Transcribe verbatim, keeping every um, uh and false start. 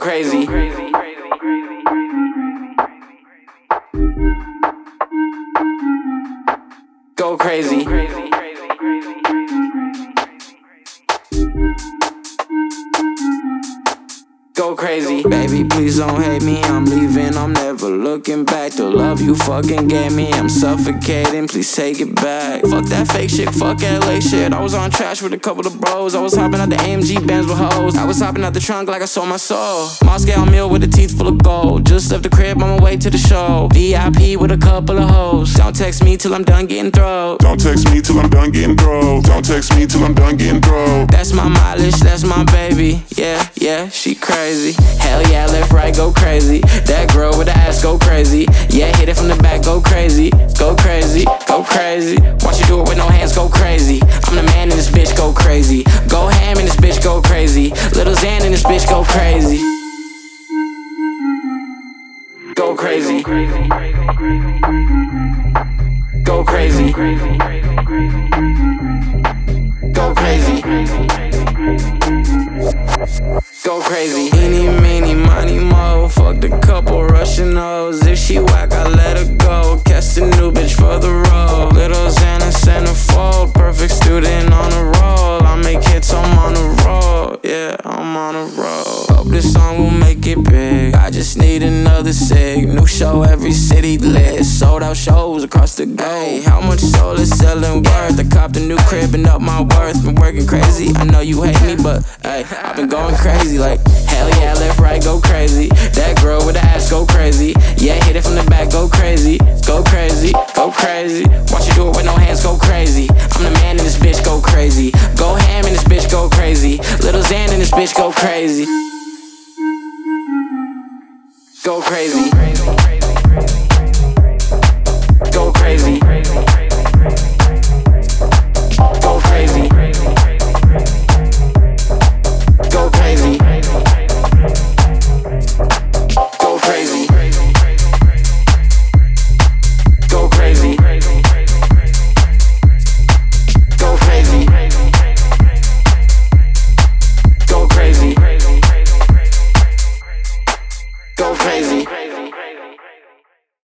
crazy. Go crazy. Go crazy. Baby, please don't hate me, I'm leaving, I'm never looking back. The love you fucking gave me, I'm suffocating, please take it back. Fuck that fake shit, fuck L A shit. I was on trash with a couple of bros. I was hopping out the A M G Benz with hoes. I was hopping out the trunk like I sold my soul. Moscow meal with the teeth full of gold. Just left the crib on my way to the show. V I P with a couple of hoes. Don't text me till I'm done getting throw. Don't text me till I'm done getting throw. Don't text me till I'm done getting throw. That's my mileage, that's my baby. Yeah, yeah, she crazy. Hell yeah, left, right, go crazy. That girl with the ass, go crazy. Yeah, hit it from the back, go crazy. Go crazy, go crazy. Watch you do it with no hands, go crazy. I'm the man in this bitch, go crazy. Go ham in this bitch, go crazy. Little Xan in this bitch, go crazy. Go crazy. Go crazy. Go crazy. Go crazy. Eeny, meeny, money, mo. Fucked a couple Russian hoes. If she whack, I let her go. Catch the new bitch for the road. Little Xana centerfold. Perfect student on a roll. I make hits, I'm on a roll. Yeah, I'm on a roll. Hope this song will make it big. I just need another sig. New show, every city lit. Sold out shows across the globe. How much soul is selling worth? I copped a new crib and up my worth. Been working crazy. I know you hate me, but hey, I've been going crazy. Like hell yeah, left, right, go crazy. That girl with the ass, go crazy. Yeah, hit it from the back, go crazy. Go crazy, go crazy. Watch you do it with no hands, go crazy.